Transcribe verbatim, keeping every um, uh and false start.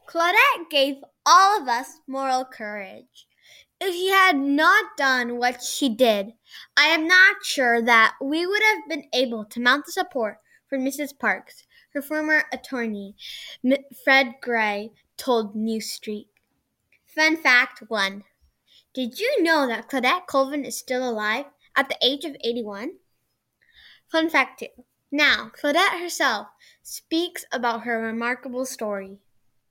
Claudette gave all of us moral courage. If she had not done what she did, I am not sure that we would have been able to mount the support for Missus Parks, her former attorney, Fred Gray, told New Street. Fun fact one. Did you know that Claudette Colvin is still alive at the age of eighty-one? Fun fact two. Now, Claudette herself speaks about her remarkable story.